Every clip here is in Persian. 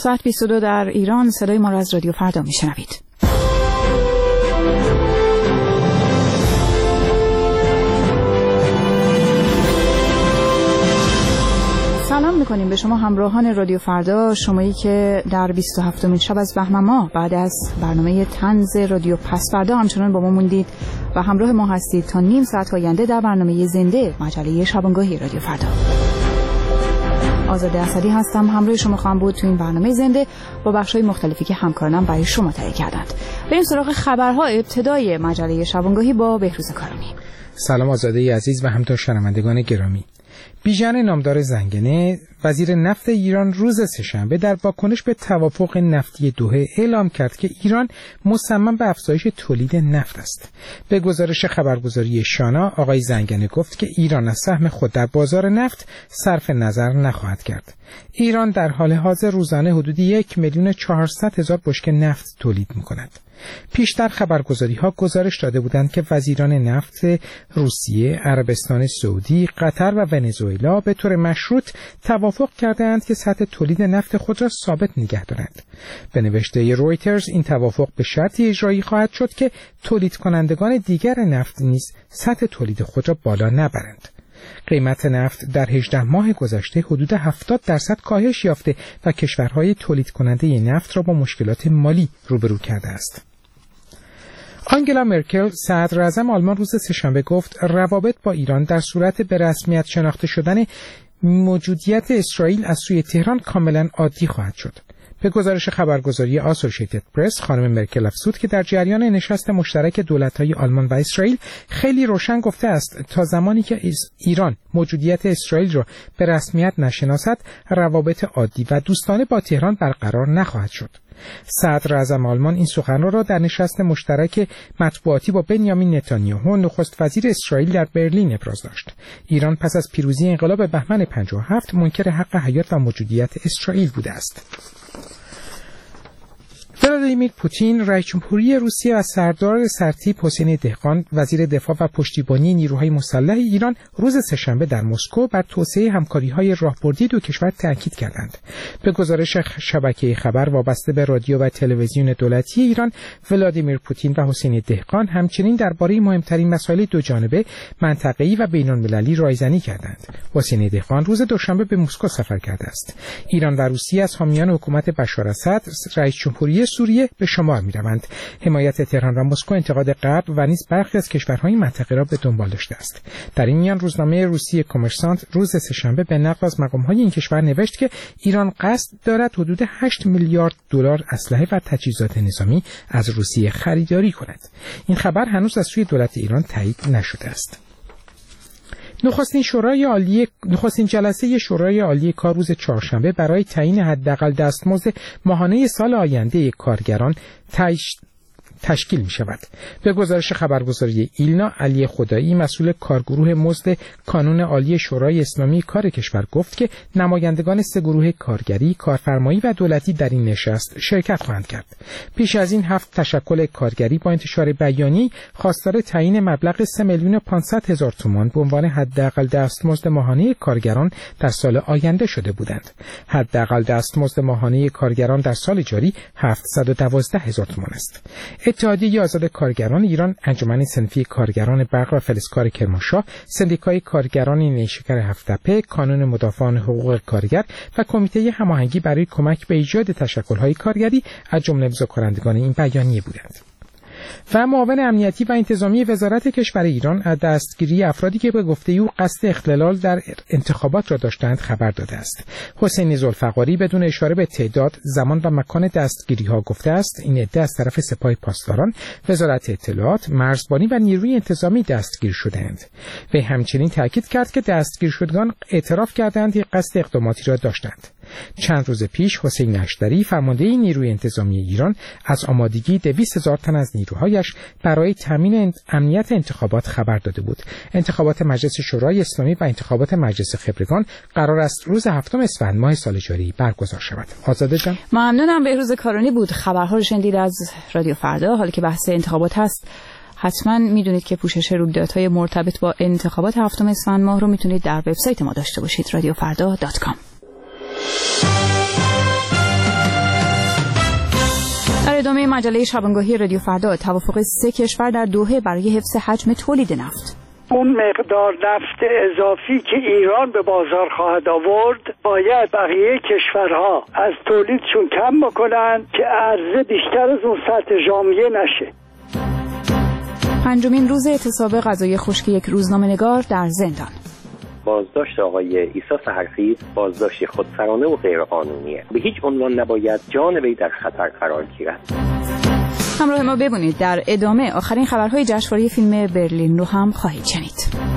ساعت 22 در ایران صدای ما را از رادیو فردا میشنوید. سلام میکنیم به شما همراهان رادیو فردا، شمایی که در 27مین شب از بهمن ماه بعد از برنامه طنز رادیو پس فردا همچنان با ما موندید و همراه ما هستید تا نیم ساعت آینده در برنامه زنده مجله شبانگاهی رادیو فردا. آزاده اسدی هستم، همراه شما خواهم بود تو این برنامه زنده با بخش‌های مختلفی که همکارانم برای شما تهیه کردند. بریم سراغ خبرها. ابتدای مجله شبانگاهی با بهروز کارمی. سلام آزاده عزیز و همتا شنوندگان گرامی. بیژن نامدار زنگنه وزیر نفت ایران روز سه‌شنبه در واکنش به توافق نفتی دوحه اعلام کرد که ایران مصمم به افزایش تولید نفت است. به گزارش خبرگزاری شانا آقای زنگنه گفت که ایران از سهم خود در بازار نفت صرف نظر نخواهد کرد. ایران در حال حاضر روزانه حدود 1,400,000 بشکه نفت تولید می‌کند. پیشتر خبرگزاری‌ها گزارش داده بودند که وزیران نفت روسیه، عربستان سعودی، قطر و ونزوئلا به طور مشروط توافق کردند که سطح تولید نفت خود را ثابت نگه دارند. به نوشته رویترز این توافق به شرطی اجرایی خواهد شد که تولید کنندگان دیگر نفت نیز سطح تولید خود را بالا نبرند. قیمت نفت در 18 ماه گذشته حدود 70% کاهش یافته و کشورهای تولید کننده نفت را با مشکلات مالی روبرو کرده است. آنگلا مرکل صدر اعظم آلمان روز سه‌شنبه گفت روابط با ایران در صورت به رسمیت شناخته شدن موجودیت اسرائیل از سوی تهران کاملا عادی خواهد شد. به گزارش خبرگزاری آسوشیتد پرس خانم مرکل افزود که در جریان نشست مشترک دولت‌های آلمان و اسرائیل خیلی روشن گفته است تا زمانی که ایران موجودیت اسرائیل را به رسمیت نشناسد روابط عادی و دوستانه با تهران برقرار نخواهد شد. صدر اعظم آلمان این سخنان را در نشست مشترک مطبوعاتی با بنیامین نتانیاهو نخست وزیر اسرائیل در برلین ابراز داشت. ایران پس از پیروزی انقلاب بهمن 57 منکر حق حیات و موجودیت اسرائیل بوده است. ولادیمیر پوتین رئیس جمهوری روسیه و سردار سرتیپ حسین دهقان وزیر دفاع و پشتیبانی نیروهای مسلح ایران روز سه‌شنبه در مسکو بر توسعه همکاری‌های راهبردی دو کشور تاکید کردند. به گزارش شبکه خبر وابسته به رادیو و تلویزیون دولتی ایران، ولادیمیر پوتین و حسین دهقان همچنین درباره مهمترین مسائل دوجانبه، منطقه‌ای و بین‌المللی رایزنی کردند. حسین دهقان روز دوشنبه به مسکو سفر کرده است. ایران و روسیه از حامیان حکومت بشار اسد رئیس جمهوری سوریه به شمار می‌روند. حمایت تهران و مسکو انتقاد غرب و نیز برخی از کشورهای منطقه را به دنبال داشته است. در این میان روزنامه روسیه کامرسانت روز سه‌شنبه به نقل از مقام‌های این کشور نوشت که ایران قصد دارد حدود 8 میلیارد دلار اسلحه و تجهیزات نظامی از روسیه خریداری کند. این خبر هنوز از سوی دولت ایران تایید نشده است. نخستین جلسه شورای عالی کار روز چهارشنبه برای تعیین حداقل دستمزد ماهانه سال آینده کارگران تشکیل می شود. به گزارش خبرگزاری ایلنا، علی خدایی مسئول کارگروه مزد کانون عالی شورای اسلامی کار کشور گفت که نمایندگان سه گروه کارگری، کارفرمایی و دولتی در این نشست شرکت خواهند کرد. پیش از این 7 تشکل کارگری با انتشار بیانیه‌ای خواستار تعیین مبلغ 3,500,000 تومان به عنوان حداقل دستمزد ماهانه کارگران در سال آینده شده بودند. حداقل دستمزد ماهانه کارگران در سال جاری 712,000 تومان است. اتحادیه آزاد کارگران ایران، انجمن صنفی کارگران برق و فلزکار کرمانشاه، سندیکای کارگران نیشکر هفت‌تپه، کانون مدافعان حقوق کارگر و کمیته هماهنگی برای کمک به ایجاد تشکل‌های کارگری از جمله امضاکنندگان این بیانیه بودند. و معاون امنیتی و انتظامی وزارت کشور ایران از دستگیری افرادی که به گفته او قصد اختلال در انتخابات را داشتند خبر داده است. حسین ذوالفقاری بدون اشاره به تعداد، زمان و مکان دستگیری‌ها گفته است این عده از طرف سپاه پاسداران، وزارت اطلاعات، مرزبانی و نیروی انتظامی دستگیر شدند. و همچنین تاکید کرد که دستگیر شدگان اعتراف کردند که قصد اقداماتی را داشتند. چند روز پیش حسین اشتری فرمانده نیروی انتظامی ایران از آمادگی 200,000 تن از نیروهایش برای تامین امنیت انتخابات خبر داده بود. انتخابات مجلس شورای اسلامی و انتخابات مجلس خبرگان قرار است روز 7 اسفند ماه سال جاری برگزار شود. آزاده جان، ممنونم. بهروز کارانی بود. خبرها رو شنیدید از رادیو فردا. حالا که بحث انتخابات هست، حتما میدونید که پوشش رویدادهای مرتبط با انتخابات 7 اسفند ماه رو میتونید در وبسایت ما داشته باشید، radiofarda.com. صفحه مجله شبانگاهی رادیو فردا توافق 3 کشور در دوحه برای حفظ حجم تولید نفت. اون مقدار نفت اضافی که ایران به بازار خواهد آورد باید بقیه کشورها از تولیدشون کم بکنن که عرضه بیشتر از اون سطح ژانویه نشه. 5مین روز اعتصاب غذای خشک یک روزنامه‌نگار در زندان. بازداشت آقای عیسی سحرخیز بازداشت خودسرانه و غیرقانونیه. به هیچ عنوان نباید جان وی در خطر قرار گیرد. همراه ما بمونید. در ادامه آخرین خبرهای جشنواره فیلم برلین رو هم خواهید شنید.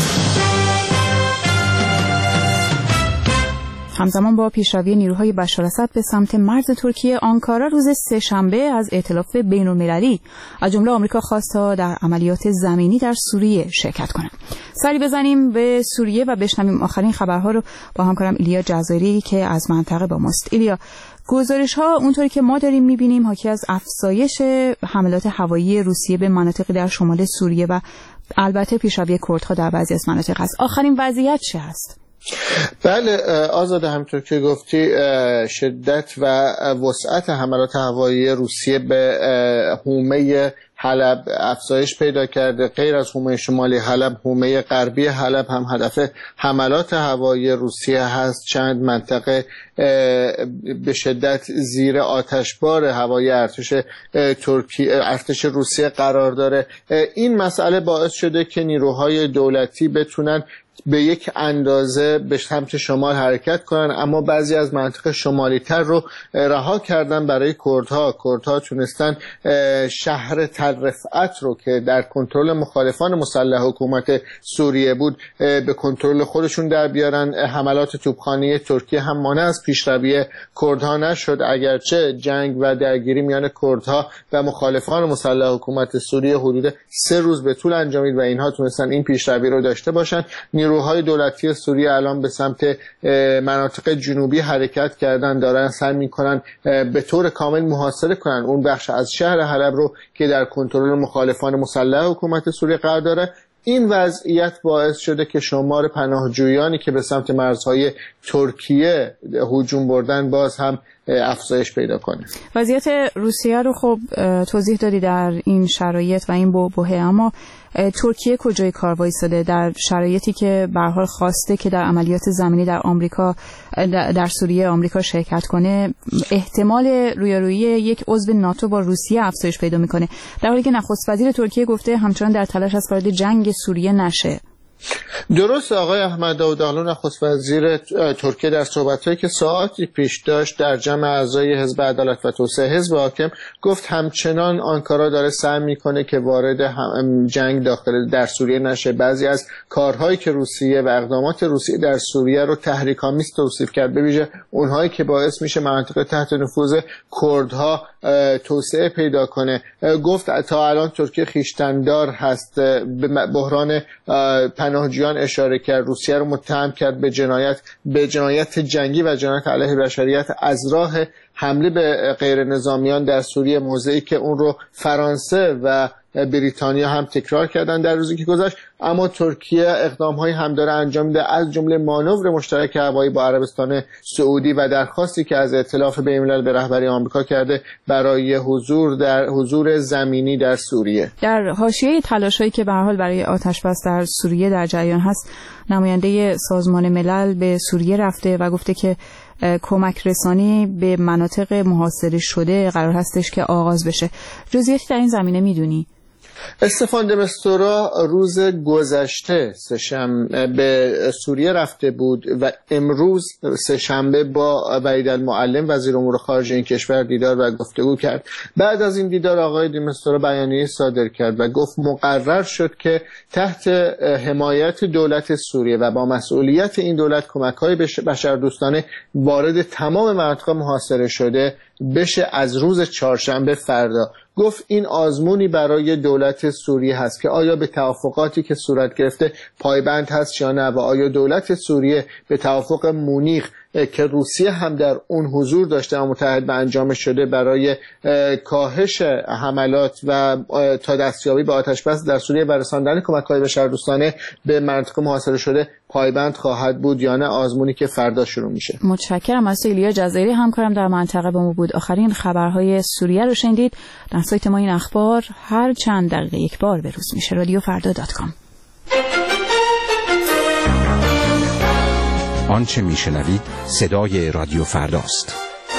همزمان با پیشروی نیروهای بشار اسد به سمت مرز ترکیه، آنکارا روز سه‌شنبه از ائتلاف بین‌المللی از جمله آمریکا خواست تا در عملیات زمینی در سوریه شرکت کنند. سری بزنیم به سوریه و بشنویم آخرین خبرها رو با همکارم ایلیا جزایری که از منطقه با ماست. ایلیا، گزارش‌ها اونطوری که ما داریم می‌بینیم حاکی از افزایش حملات هوایی روسیه به مناطق در شمال سوریه و البته پیشروی کردها در بعضی از مناطق است. آخرین وضعیت چه است؟ بله آزاده، همونطور که گفتی شدت و وسعت حملات هوایی روسیه به حومه حلب افزایش پیدا کرده. غیر از حومه شمالی حلب، حومه غربی حلب هم هدف حملات هوایی روسیه هست. چند منطقه به شدت زیر آتشبار هوایی ارتش روسیه قرار داره. این مسئله باعث شده که نیروهای دولتی بتونن به یک اندازه به سمت شمال حرکت کنن، اما بعضی از مناطق شمالی تر رو رها کردن برای کردها. کردها تونستن شهر تل رفعت رو که در کنترل مخالفان مسلح حکومت سوریه بود به کنترل خودشون در بیارن. حملات توپخانه ترکیه هم مانع از پیشروی کردها نشد، اگرچه جنگ و درگیری میان کردها و مخالفان مسلح حکومت سوریه حدود 3 روز به طول انجامید و اینها تونستن این پیشروی رو داشته باشن. نیروهای دولتی سوریه الان به سمت مناطق جنوبی حرکت کردن، دارن سعی میکنن به طور کامل محاصره کنن اون بخش از شهر حلب رو که در کنترل مخالفان مسلح حکومت سوریه قرار داره. این وضعیت باعث شده که شمار پناهجویانی که به سمت مرزهای ترکیه هجوم بردن باز هم افزایش پیدا کنه. وضعیت روسیه رو خب توضیح دادی در این شرایط و این بحبوحه، اما ترکیه کجای کار وایساده در شرایطی که به هر حال خواسته که در عملیات زمینی در آمریکا در سوریه آمریکا شرکت کنه؟ احتمال رویارویی یک عضو ناتو با روسیه افزایش پیدا میکنه، در حالی که نخست وزیر ترکیه گفته همچنان در تلاش است وارد جنگ سوریه نشه. درست، آقای احمد داووداغلو نخست وزیر ترکیه در صحبت‌هایی که ساعتی پیش داشت در جمع اعضای حزب عدالت و توسعه حزب حاکم گفت همچنان آنکارا داره سعی میکنه که وارد جنگ در سوریه نشه. بعضی از کارهایی که روسیه و اقدامات روسیه در سوریه رو تحریک‌آمیز توصیف کرد، به ویژه اونهایی که باعث میشه مناطق تحت نفوذ کردها توسعه پیدا کنه. گفت تا الان ترکیه خویشتن‌دار هست. به بحران پناهجویان اشاره کرد، روسیه رو متهم کرد به جنایت جنگی و جنایت علیه بشریت از راه حمله به غیر نظامیان در سوریه، موضعی که اون رو فرانسه و بریتانیا هم تکرار کردن در روزی که گذشت. اما ترکیه اقدام‌هایی هم داره انجام میده، از جمله مانور مشترک هوایی با عربستان سعودی و درخواستی که از ائتلاف بین‌الملل به رهبری آمریکا کرده برای حضور زمینی در سوریه. در حاشیه تلاش‌هایی که به هر حال برای آتش‌بس در سوریه در جریان هست، نماینده سازمان ملل به سوریه رفته و گفته که کمک رسانی به مناطق محاصره شده قرار هستش که آغاز بشه. جزئیاتی در این زمینه میدونی؟ استفان د میستورا روز گذشته سه‌شنبه به سوریه رفته بود و امروز سه‌شنبه با وحید المعلم وزیر امور خارجه این کشور دیدار و گفتگو کرد. بعد از این دیدار آقای د میستورا بیانیه صادر کرد و گفت مقرر شد که تحت حمایت دولت سوریه و با مسئولیت این دولت کمک‌های بشردوستانه وارد تمام مناطق محاصره شده بشه از روز چهارشنبه فردا. گفت این آزمونی برای دولت سوریه هست که آیا به توافقاتی که صورت گرفته پایبند هست یا نه و آیا دولت سوریه به توافق مونیخ که روسیه هم در اون حضور داشته و متحد به انجام شده برای کاهش حملات و تا دستیابی به آتش‌بس در سوریه و رساندن کمک‌های بشردوستانه به مناطق محاصره شده پایبند خواهد بود یا نه، آزمونی که فردا شروع میشه. متشکرم از ایلیا جزایری همکارم در منطقه با ما بود. آخرین خبرهای سوریه رو شنیدید. در سایت ما این اخبار هر چند دقیقه یک بار بروز میشه. رادیوفردا.com. آنچه میشنوید صدای رادیو فرداست.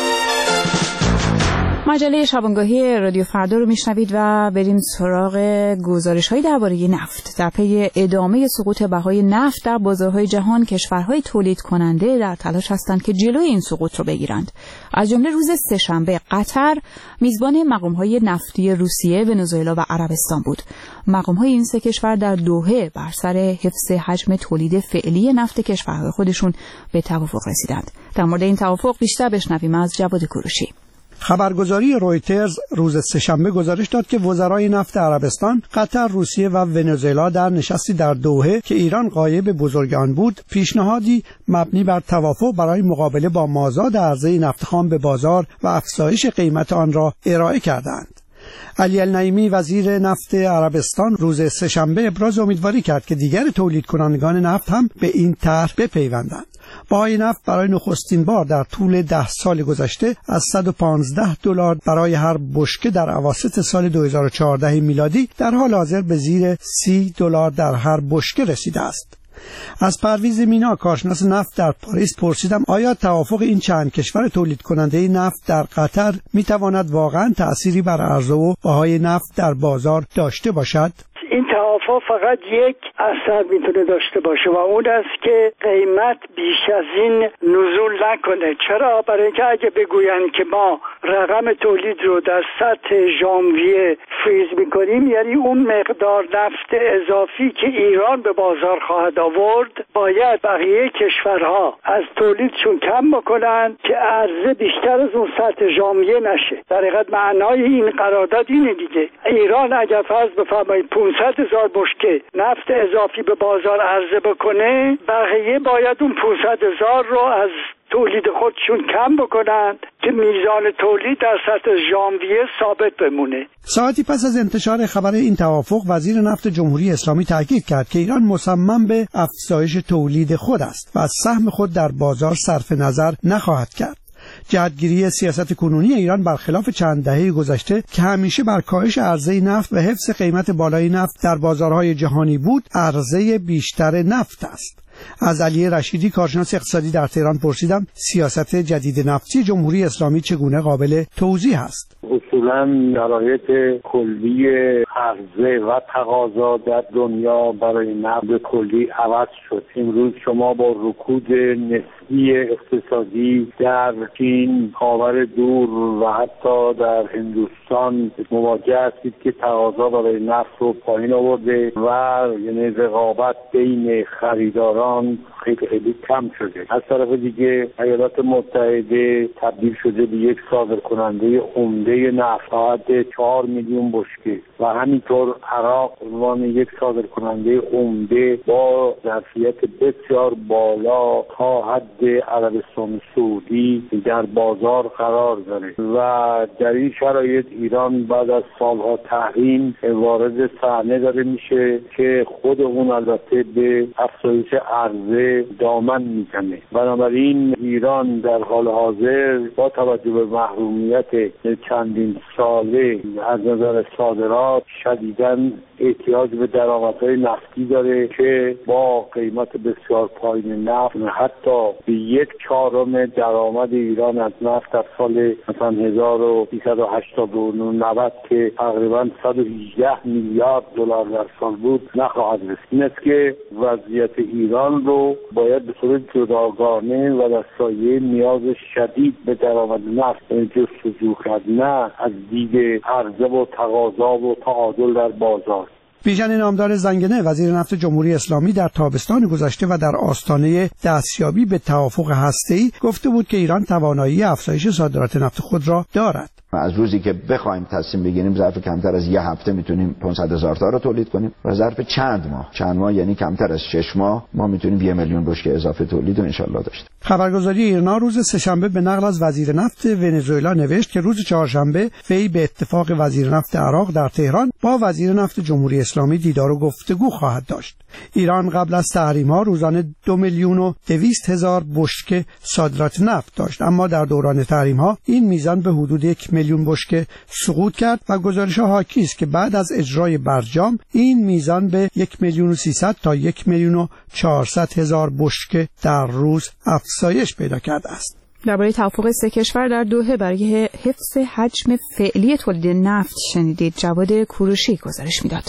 مجله شبانگاهی رادیو فردا رو میشنوید و بریم سراغ گزارش‌هایی درباره نفت. در پی ادامه سقوط بهای نفت در بازارهای جهان، کشورهای تولید کننده در تلاش هستند که جلوی این سقوط رو بگیرند. از جمله روز سه‌شنبه قطر میزبان مقام‌های نفتی روسیه، ونزوئلا و عربستان بود. مقام‌های این سه کشور در دوحه بر سر حفظ حجم تولید فعلی نفت کشورهای خودشون به توافق رسیدند. در مورد این توافق بیشتر بشنویم از جواد کوروشی. خبرگزاری رویترز روز سه‌شنبه گزارش داد که وزرای نفت عربستان، قطر، روسیه و ونزوئلا در نشستی در دوحه که ایران غایب بزرگ آن بود، پیشنهادی مبنی بر توافق برای مقابله با مازاد عرضه نفت خام به بازار و افزایش قیمت آن را ارائه کردند. علی النعیمی وزیر نفت عربستان روز سه‌شنبه ابراز امیدواری کرد که دیگر تولید کنندگان نفت هم به این طرح بپیوندند. بهای نفت برای نخستین بار در طول 10 سال گذشته از $115 برای هر بشکه در اواسط سال 2014 میلادی در حال حاضر به زیر $30 در هر بشکه رسیده است. از پرویز مینا، کارشناس نفت در پاریس، پرسیدم آیا توافق این چند کشور تولید کننده نفت در قطر میتواند واقعا تأثیری بر عرضه و بهای نفت در بازار داشته باشد؟ این توافق فقط یک اثر میتونه داشته باشه و اون است که قیمت بیش از این نزول نکنه. چرا؟ برای اینکه اگه بگوین که ما رقم تولید رو در سطح ژانویه فریز میکنیم، یعنی اون مقدار نفت اضافی که ایران به بازار خواهد آورد باید بقیه کشورها از تولیدشون کم بکنن که عرضه بیشتر از اون سطح ژانویه نشه. در حقیقت معنای این قرارداد اینه دیگه. ایران اگر فرض بفرمایید 500,000 بشکه نفت اضافی به بازار عرضه بکنه، بقیه باید اون 500,000 رو از تولید خودشون کم بکنند که میزان تولید در سطح ژانویه ثابت بمونه. ساعتی پس از انتشار خبر این توافق، وزیر نفت جمهوری اسلامی تاکید کرد که ایران مصمم به افزایش تولید خود است و از سهم خود در بازار صرف نظر نخواهد کرد. جهتگیری سیاست کنونی ایران برخلاف چند دهه گذشته که همیشه بر کاهش عرضه نفت و حفظ قیمت بالای نفت در بازارهای جهانی بود، عرضه بیشتر نفت است. از علی رشیدی، کارشناس اقتصادی در تهران، پرسیدم سیاست جدید نفتی جمهوری اسلامی چگونه قابل توضیح است. اصولاً شرایط کلی عرضه و تقاضا در دنیا برای نفت کلی عوض شد. امروز شما با رکود نسبی اقتصادی در چین، خاور دور و حتی در هندوستان مواجه هستید که تقاضا برای نفت رو پایین آورده و یعنی رقابت بین خریداران خیلی کم شده. از طرف دیگه ایالات متحده تبدیل شده به یک صادرکننده عمده نفت تا حد 4 میلیون بشکه و همینطور عراق عنوان یک صادرکننده عمده با ظرفیت بسیار بالا تا حد عربستان سعودی در بازار قرار داره و در این شرایط ایران بعد از سالها تحریم وارد صحنه داره میشه که خود اون البته به افزایش عرضه دامن میزنه. بنابراین ایران در حال حاضر با توجه به محرومیت چندین ساله از نظر صادرات شدیداً احتیاج به درآمدهای نفتی داره که با قیمت بسیار پایین نفت حتی به 1/4 درآمد ایران از نفت در سال مثلا 1389 که تقریبا 118 میلیارد دلار در سال بود نخواهد رسید. این است که وضعیت ایران رو باید به صورت جداگانه و در سایه نیاز شدید به درآمد نفت جستجو کرد، نه از دید عرضه و تقاضا و تعادل در بازار. بیژن نامدار زنگنه، وزیر نفت جمهوری اسلامی، در تابستان گذشته و در آستانه دستیابی به توافق هسته‌ای گفته بود که ایران توانایی افزایش صادرات نفت خود را دارد. از روزی که بخوایم تصمیم بگیریم ظرف کمتر از یه هفته میتونیم 500,000 تا رو تولید کنیم و ظرف چند ماه یعنی کمتر از 6 ماه ما میتونیم 1 میلیون بشکه اضافه تولید رو انشالله داشته. خبرگزاری ایرنا روز سه‌شنبه به نقل از وزیر نفت ونزوئلا نوشت که روز چهارشنبه وی به اتفاق وزیر نفت عراق در تهران با وزیر نفت جمهوری اسلامی دیدار و گفتگو خواهد داشت. ایران قبل از تحریم‌ها روزانه 2,200,000 بشکه صادرات نفت داشت، اما در دوران تحریم‌ها این میزان به حدود 1,000,000 بشکه سقوط کرد و گزارش‌ها حاکی است که بعد از اجرای برجام این میزان به 1,300,000 تا 1,400,000 بشکه در روز افزایش پیدا کرده است. درباره توافق سه کشور در دوحه برای حفظ حجم فعلی تولید نفت شنیدید. جواد کوروشی گزارش میداد.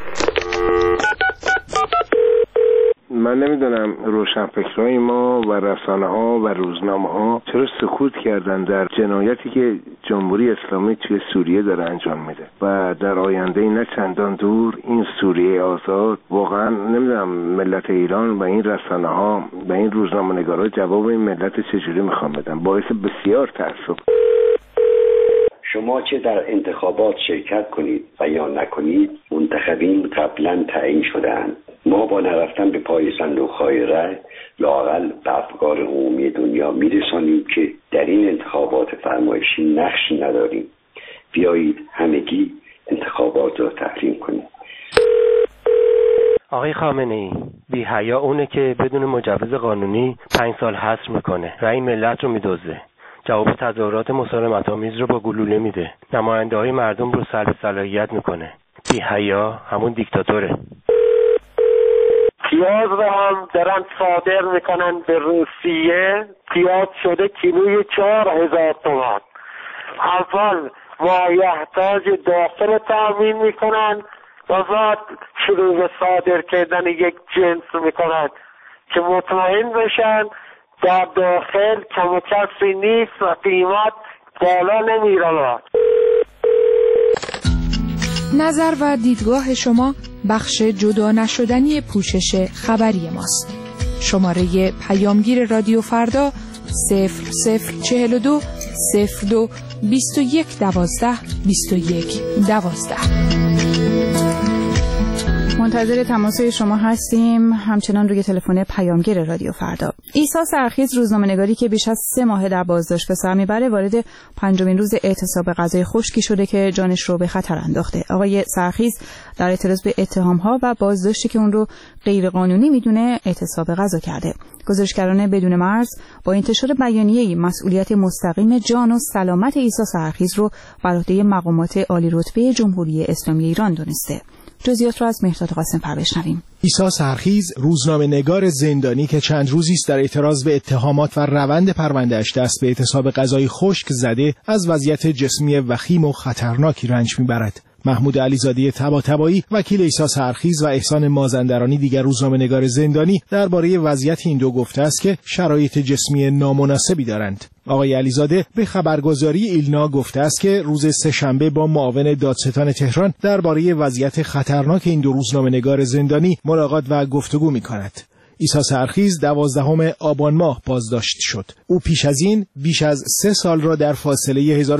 من نمیدونم روشنفکرای ما و رسانه‌ها و روزنامه‌ها چرا سکوت کردن در جنایتی که جمهوری اسلامی توی سوریه داره انجام میده و در آینده نه چندان دور این سوریه آزاد واقعا نمیدونم ملت ایران و این رسانه‌ها و این روزنامه‌نگارا جواب این ملت چجوری میخوان بدن. باعث بسیار تأسف. شما چه در انتخابات شرکت کنید و یا نکنید، منتخبین قبلا تعیین شده‌اند. ما با نرفتن به پای صندوق‌های رای لااقل به افکار عمومی دنیا میرسانیم که در این انتخابات فرمایشی نقشی نداریم. بیایید همگی انتخابات را تحریم کنیم. آقای خامنه‌ای، بی حیا اونه که بدون مجوز قانونی 5 سال حبس میکنه، رأی ملت رو میدزده، جواب تظاهرات مسالمت‌آمیز رو با گلوله میده، نماینده‌های مردم رو سلب صلاحیت میکنه. بی حیا همون دیکتاتوره. پیاز رو هم دارن صادر میکنن به روسیه. پیاز شده کیلوی 4,000 تومان. اول مایحتاج داخل تامین میکنن و بعد شروع به صادر کردن یک جنس میکنن که مطمئن بشن در داخل کم و کسی نیست و قیمت بالا نمیره. نظر و دیدگاه شما بخش جدا نشدنی پوشش خبری ماست. شماره پیامگیر رادیو فردا 0042 02 21 12 21 12. منتظر تماس شما هستیم، همچنان روی تلفن پیامگیر رادیو فردا. عیسی سرخیز، روزنامه‌نگاری که بیش از 3 ماه در بازداشت به سر میبره، وارد 5مین روز اعتصاب غذای خشکی شده که جانش رو به خطر انداخته. آقای سرخیز در اعتراض به اتهام‌ها و بازداشتی که اون رو غیرقانونی میدونه اعتصاب غذا کرده. گزارشگران بدون مرز با انتشار بیانیه‌ای مسئولیت مستقیم جان و سلامت عیسی سرخیز رو بر عهده مقامات عالی رتبه جمهوری اسلامی ایران دونسته. جزئیات را از مهرداد قاسم‌فر بشنویم. عیسی سرخیز، روزنامه‌نگار زندانی که چند روزی است در اعتراض به اتهامات و روند پرونده‌اش دست به اعتصاب غذای خشک زده، از وضعیت جسمی وخیم و خطرناکی رنج می‌برد. محمود علیزاده طباطبایی، وکیل عیسی سرخیز، و احسان مازندرانی، دیگر روزنامه‌نگار زندانی، درباره وضعیت این دو گفته است که شرایط جسمی نامناسبی دارند. آقای علیزاده به خبرگزاری ایلنا گفته است که روز سه‌شنبه با معاون دادستان تهران درباره وضعیت خطرناک این دو روزنامه‌نگار زندانی ملاقات و گفتگو می‌کند. عیسی سرخیز 12 آبان ماه بازداشت شد. او پیش از این بیش از 3 سال را در فاصله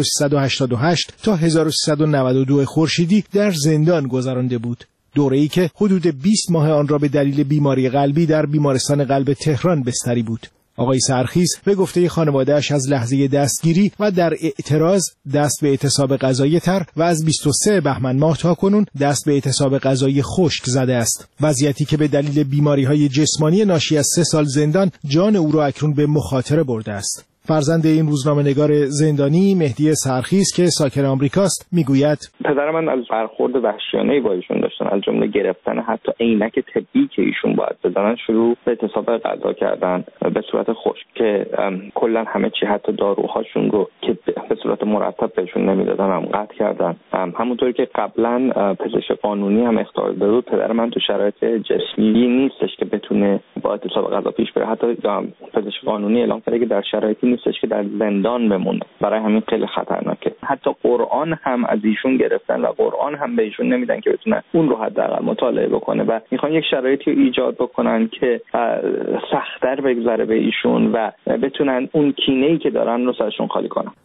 1388 تا 1392 خورشیدی در زندان گذرانده بود. دوره‌ای که حدود 20 ماه آن را به دلیل بیماری قلبی در بیمارستان قلب تهران بستری بود. آقای سرخیز به گفته خانواده‌اش از لحظه دستگیری و در اعتراض دست به اعتصاب غذایی تر و از 23 بهمن ماه تا کنون دست به اعتصاب غذایی خشک زده است. وضعیتی که به دلیل بیماری‌های جسمانی ناشی از 3 سال زندان جان او را اکنون به مخاطره برده است. فرزند این روزنامه‌نگار زندانی، مهدی سرخیز که ساکن آمریکاست، میگوید پدر من از برخورد وحشیانه‌ای با ایشون داشتن، از جمله گرفتن حتی عینک طبی که ایشون باید بزنن، شروع به اعتصاب غذا کردن به صورت خشک که کلا همه چی حتی داروهاشون رو که به صورت مرتب بهشون نمیدادن هم قطع کردن. همونطوری که قبلا پزشک قانونی هم اخطار داده بود، پدر من تو شرایط جسمی نیستش که بتونه با اعتصاب غذا پیش بره. حتی پزشک قانونی اعلام کرده که در شرایطی نیستش که در زندان بمونه. برای همین خیلی خطرناکه. حتی قرآن هم از ایشون گرفتن و قرآن هم به ایشون نمیدن که بتونه اون رو حداقل مطالعه بکنه و میخوان یک شرایطی ایجاد بکنن که سخت‌تر بگذره به ایشون و بتونن اون کینه‌ای که دارن رو سرشون خالی کنن. سازمان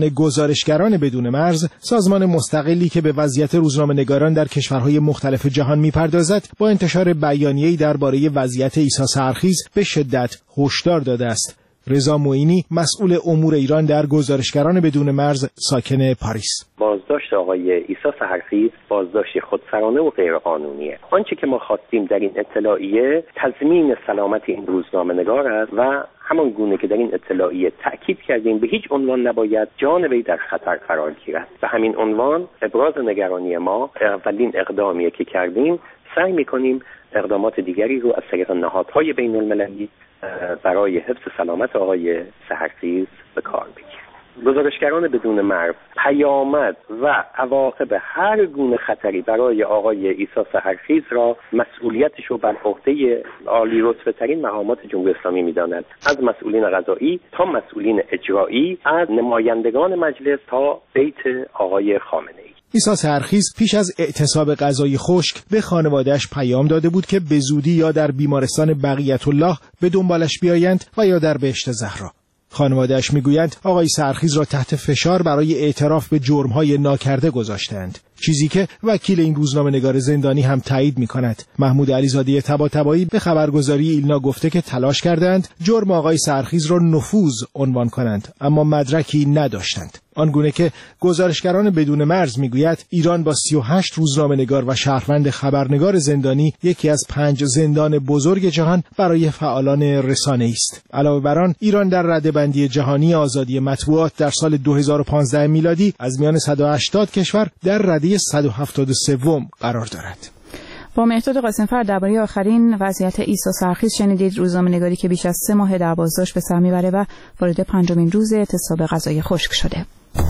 سازمان گزارشگران بدون مرز، سازمان مستقلی که به وضعیت روزنامه‌نگاران در کشورهای مختلف جهان می‌پردازد، با انتشار بیانیه‌ای درباره وضعیت عیسی سحرخیز به شدت هشدار داده است. رضا معینی، مسئول امور ایران در گزارشگران بدون مرز، ساکن پاریس: بازداشت آقای عیسی سحرخیز بازداشت خودسرانه و غیرقانونیه. آنچه که ما خواستیم در این اطلاعیه تضمین سلامت این روزنامه‌نگار است و همان گونه که در این اطلاعیه تأکید کردیم به هیچ عنوان نباید جان وی در خطر قرار گیرد. به همین عنوان ابراز نگرانی ما اولین اقدامیه که کردیم، سعی می‌کنیم اقدامات دیگری رو از طریق نهادهای بین‌المللی برای حفظ سلامت آقای سحرخیز به کار بگیریم. گزارشگران بدون مرز پیامد و عواقب هر گونه خطری برای آقای عیسی سحرخیز را مسئولیتش رو بر عهده عالی رتبه ترین مقامات جمهوری اسلامی می‌داند، از مسئولین قضایی تا مسئولین اجرایی، از نمایندگان مجلس تا بیت آقای خامنه‌ای. عیسی سحرخیز پیش از اعتصاب غذای خشک به خانواده‌اش پیام داده بود که به زودی یا در بیمارستان بقیت الله به دنبالش بیایند و یا در بهشت زهرا. خانواده‌اش میگویند آقای سحرخیز را تحت فشار برای اعتراف به جرم‌های ناکرده گذاشتند، چیزی که وکیل این روزنامه‌نگار زندانی هم تایید می‌کند. محمود علیزاده طباطبایی به خبرگزاری ایلنا گفته که تلاش کردند جرم آقای سحرخیز را نفوذ عنوان کنند، اما مدرکی نداشتند. آنگونه که گزارشگران بدون مرز میگوید ایران با 38 روزنامه‌نگار و شهروند خبرنگار زندانی یکی از 5 زندان بزرگ جهان برای فعالان رسانه‌ای است. علاوه بر آن، ایران در رده‌بندی جهانی آزادی مطبوعات در سال 2015 میلادی از میان 180 کشور در رده 173 قرار دارد. با مهداد قاسم‌فر درباره آخرین وضعیت عیسی سحرخیز شنیدید، روزنامه‌نگاری که بیش از 3 ماه در بازداشت به سر میبره و وارد 5مین روز اعتصاب غذای خشک شده.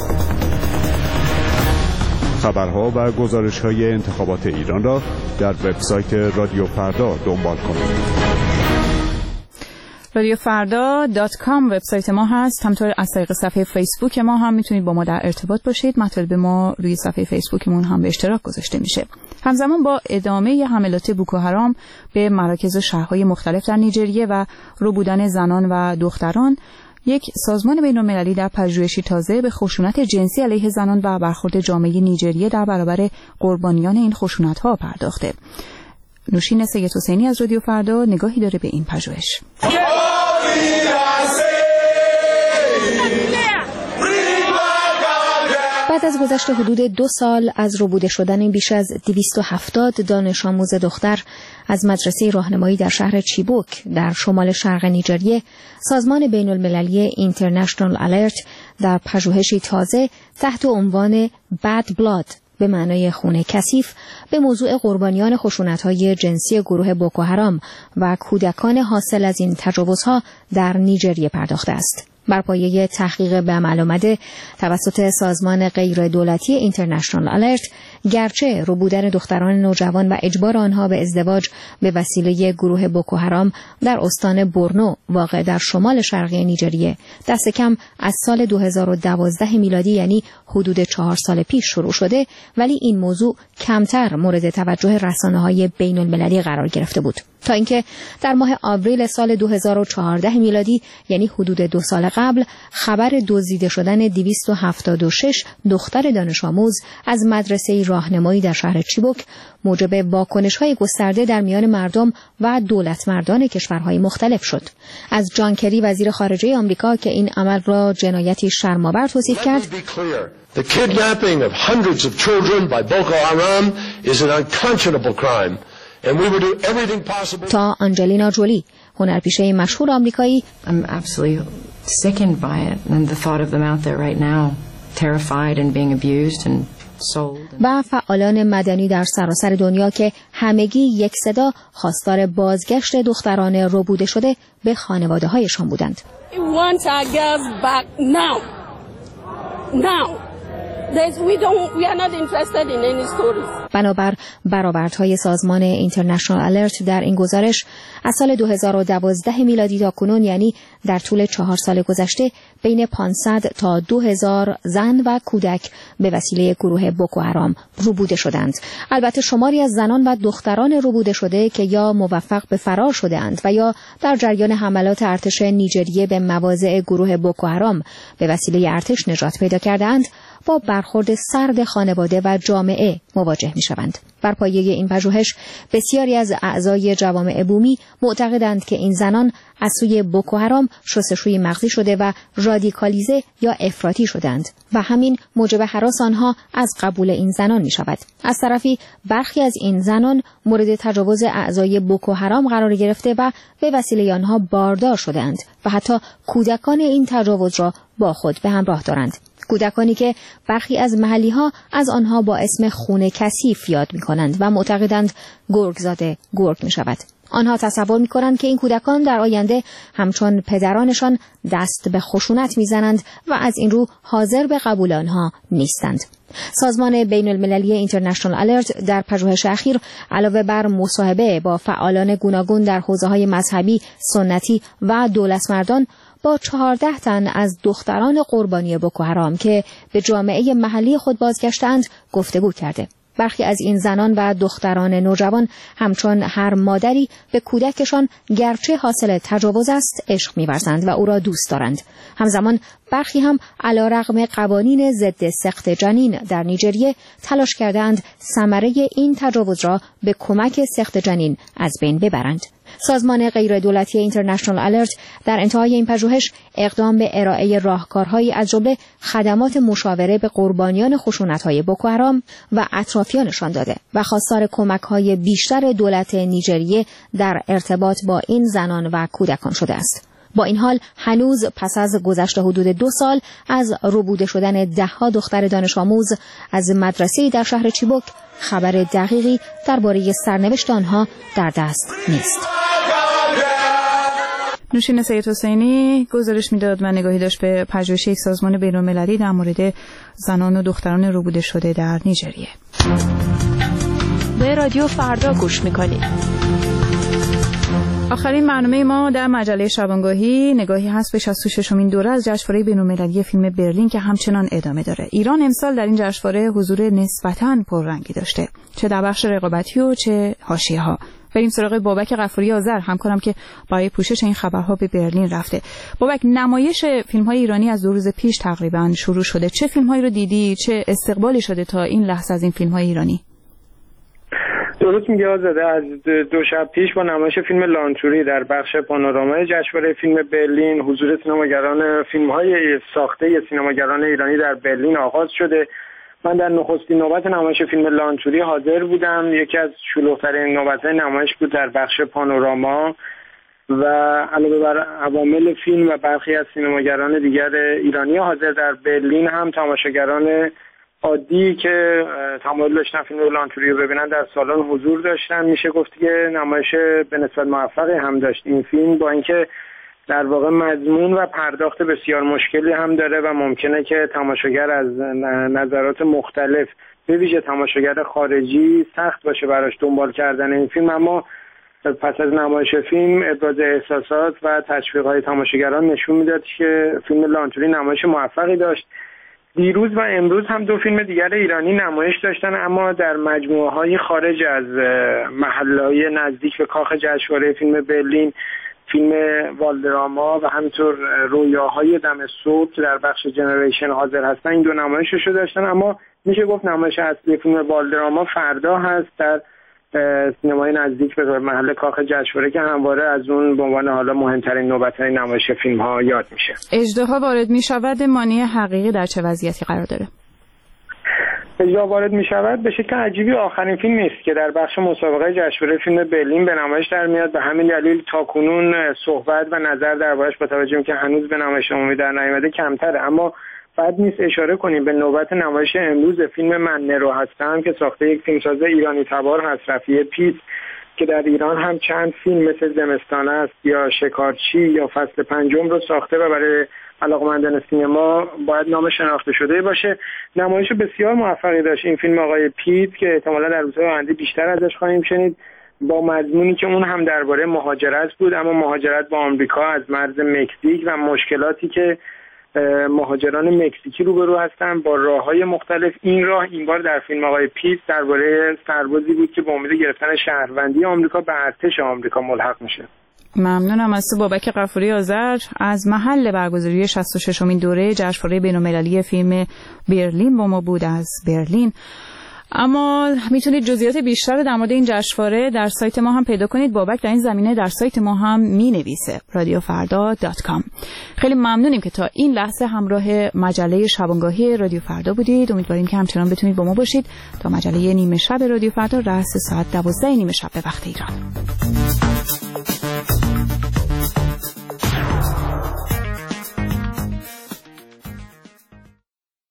خبرها و گزارش‌های انتخابات ایران را در وبسایت رادیو فردا دنبال کنید. radiofrda.com وبسایت ما هست. همطور از طریق صفحه فیسبوک ما هم میتونید با ما در ارتباط باشید. مطالب ما روی صفحه فیسبوکمون هم به اشتراک گذاشته میشه. همزمان با ادامه حملات بوکو حرام به مراکز و شهرهای مختلف در نیجریه و ربودن زنان و دختران، یک سازمان بین‌المللی در پژوهشی تازه به خشونت جنسی علیه زنان و برخورد جامعه نیجریه در برابر قربانیان این خشونت‌ها پرداخته. نوشین سید حسینی از رادیو فردا نگاهی داره به این پژوهش. بعد از گذشت حدود 2 سال از ربوده شدن بیش از 270 دانش آموز دختر از مدرسه راهنمایی در شهر چیبوک در شمال شرق نیجریه، سازمان بین المللی اینترنشنال الرت در پژوهشی تازه تحت عنوان بد بلاد به معنای خون کثیف به موضوع قربانیان خشونت‌های جنسی گروه بوکو حرام و کودکان حاصل از این تجاوزها در نیجریه پرداخته است. بر پایه تحقیق به عمل آمده توسط سازمان غیر دولتی اینترنشنال الرت، گرچه ربودن دختران نوجوان و اجبار آنها به ازدواج به وسیله گروه بوکو حرام در استان بورنو واقع در شمال شرقی نیجریه دست کم از سال 2012 میلادی، یعنی حدود 4 سال پیش شروع شده، ولی این موضوع کمتر مورد توجه رسانه‌های بین‌المللی قرار گرفته بود، تا اینکه در ماه آوریل سال 2014 میلادی، یعنی حدود 2 سال قبل، خبر دزدیده شدن 276 دختر دانش آموز از مدرسه راهنمایی در شهر چیبوک موجب واکنش‌های گسترده در میان مردم و دولتمردان کشورهای مختلف شد. از جان کری وزیر خارجه آمریکا که این عمل را جنایتی شرم‌آور توصیف کرد، The kidnapping of hundreds of children by Boko Haram is an unconscionable crime. تا آنجلینا جولی، هنرپیشه مشهور آمریکایی، I'm absolutely sickened by it and the thought of them out there right now terrified and being abused and sold. و فعالان مدنی در سراسر دنیا که همگی یک صدا خواستار بازگشت دختران ربوده شده به خانواده‌هایشان بودند. We want our girls back now. Now. We are not interested in any stories. بنابر برآوردهای سازمان اینترنشنال الرت در این گزارش از سال 2012 میلادی تا کنون، یعنی در طول 4 سال گذشته، بین 500 تا 2000 زن و کودک به وسیله گروه بوکو حرام ربوده شدند. البته شماری از زنان و دختران ربوده شده که یا موفق به فرار شده‌اند و یا در جریان حملات ارتش نیجریه به مواضع گروه بوکو حرام به وسیله ارتش نجات پیدا کرده‌اند، با برخورد سرد خانواده و جامعه مواجه می‌شوند. بر پایه این پژوهش بسیاری از اعضای جوامع بومی معتقدند که این زنان از سوی بوکو حرام شستشوی مغزی شده و رادیکالیزه یا افراطی شدند و همین موجب هراس آنها از قبول این زنان می‌شود. از طرفی برخی از این زنان مورد تجاوز اعضای بوکو حرام قرار گرفته و به وسیله آنها باردار شدند و حتی کودکان این تجاوز را با خود به همراه دارند. کودکانی که برخی از محلی‌ها از آنها با اسم خون کثیف یاد می‌کنند و معتقدند گرگ زاده گرگ می‌شود. آنها تصور می‌کنند که این کودکان در آینده همچون پدرانشان دست به خشونت می‌زنند و از این رو حاضر به قبول آنها نیستند. سازمان بین المللی اینترنشنال الرت در پژوهش اخیر علاوه بر مصاحبه با فعالان گوناگون در حوزه‌های مذهبی، سنتی و دولتمردان، با 14 تن از دختران قربانی بوکو حرام که به جامعه محلی خود بازگشتند گفتگو کرده. برخی از این زنان و دختران نوجوان همچون هر مادری به کودکشان گرچه حاصل تجاوز است عشق می‌ورزند و او را دوست دارند. همزمان برخی هم علیرغم قوانین ضد سقط جنین در نیجریه تلاش کردند ثمره این تجاوز را به کمک سقط جنین از بین ببرند. سازمان غیردولتی اینترنشنال الرت در انتهای این پژوهش اقدام به ارائه راهکارهایی از جمله خدمات مشاوره به قربانیان خشونت‌های بوکو حرام و اطرافیانشان داده و خواستار کمک‌های بیشتر دولت نیجریه در ارتباط با این زنان و کودکان شده است. با این حال هنوز پس از گذشت حدود 2 سال از ربوده شدن ده‌ها دختر دانش آموز از مدرسه‌ای در شهر چیبوک خبر دقیقی درباره سرنوشت آنها در دست نیست. نوشین سید حسینی گزارش میداد و نگاهی داشت به پژوهش یک سازمان بین‌المللی در مورد زنان و دختران ربوده شده در نیجریه. به رادیو فردا گوش میکنید. آخرین برنامه ما در مجله شبانگاهی نگاهی هست به 66مین دوره از جشنواره بین‌المللی فیلم برلین که همچنان ادامه داره. ایران امسال در این جشنواره حضور نسبتاً پررنگی داشته، چه در بخش رقابتی و چه حاشیه‌ها. بریم سراغ بابک غفوری آذر، همکارم که برای پوشش این خبرها به برلین رفته. بابک، نمایش فیلم‌های ایرانی از 2 روز پیش تقریباً شروع شده. چه فیلم‌هایی رو دیدی؟ چه استقبالی شده تا این لحظه از این فیلم‌های ایرانی؟ درست میگه آزاده. از 2 شب پیش با نمایش فیلم لانتوری در بخش پانورامای جشنواره فیلم برلین حضور سینماگران فیلم‌های ساخته سینماگران ایرانی در برلین آغاز شده. من در نخستین نوبت نمایش فیلم لانتوری حاضر بودم. یکی از شلوغ‌ترین نوبت‌های نمایش بود در بخش پانوراما و علاوه بر عوامل فیلم و برخی از سینماگران دیگر ایرانی حاضر در برلین هم تماشاگران عادی که تمایل داشتن فیلم لانتوری رو ببینن در سالن حضور داشتن. میشه گفت که نمایش به نسبت موفقی هم داشت این فیلم، با اینکه در واقع مضمون و پرداخت بسیار مشکلی هم داره و ممکنه که تماشاگر از نظرات مختلف به ویژه تماشاگر خارجی سخت باشه براش دنبال کردن این فیلم. اما پس از نمایش فیلم ابراز احساسات و تشویق‌های تماشاگران نشون میداد که فیلم لانتوری نمایش موفقی داشت. دیروز و امروز هم 2 فیلم دیگر ایرانی نمایش داشتن، اما در مجموعه‌های خارج از محله‌های نزدیک به کاخ جشنواره فیلم برلین، فیلم والدراما و همینطور رویاهای دم صبح که در بخش جنریشن حاضر هستن. این 2 نمایششو داشتن، اما میشه گفت نمایش اصلی فیلم والدراما فردا هست در سینمای نزدیک به محل کاخ جشنواره که همواره از اون به عنوان حالا مهمترین نوبت‌های نمایش فیلم‌ها یاد میشه. اژدها وارد میشود، مانی حقیقی در چه وضعیتی قرار داره؟ اژدها وارد میشود به شکل عجیبی آخرین فیلم نیست که در بخش مسابقه جشنواره فیلم برلین به نمایش در میاد. به همین دلیل تاکنون صحبت و نظر دربارش با توجه به اینکه هنوز به نمایش عمومی در نیامده کمتره. اما بعد نیست اشاره کنیم به نوبت نمایش امروز فیلم من نرو هستم که ساخته یک فیلمساز ایرانی تبار هست، رفیع پیت، که در ایران هم چند فیلم مثل زمستان است یا شکارچی یا فصل 5 رو ساخته و برای علاقمندان سینما باید نام شناخته شده باشه. نمایش بسیار موفقی داشت این فیلم آقای پیت که احتمالاً در روزهای آینده بیشتر ازش خواهیم شنید، با مضمونی که اون هم درباره مهاجرت بود، اما مهاجرت با آمریکا از مرز مکزیک و مشکلاتی که مهاجران مکزیکی روبرو هستن با راههای مختلف. این بار در فیلم آقای پیت درباره سربازی بود که با امید گرفتن شهروندی آمریکا به ارتش آمریکا ملحق میشه. ممنونم از بابک غفوری آذر از محل برگزاری 66مین دوره جشنواره بین‌المللی فیلم برلین با ما بود از برلین. اما میتونید جزئیات بیشتر در مورد این جشنواره در سایت ما هم پیدا کنید. بابک در این زمینه در سایت ما هم مینویسه radiofarda.com. خیلی ممنونیم که تا این لحظه همراه مجله شبانگاهی رادیو فردا بودید. امیدواریم که همچنان بتونید با ما باشید تا مجله نیمه شب رادیو فردا رأس ساعت 12 نیمه شب به وقت ایران.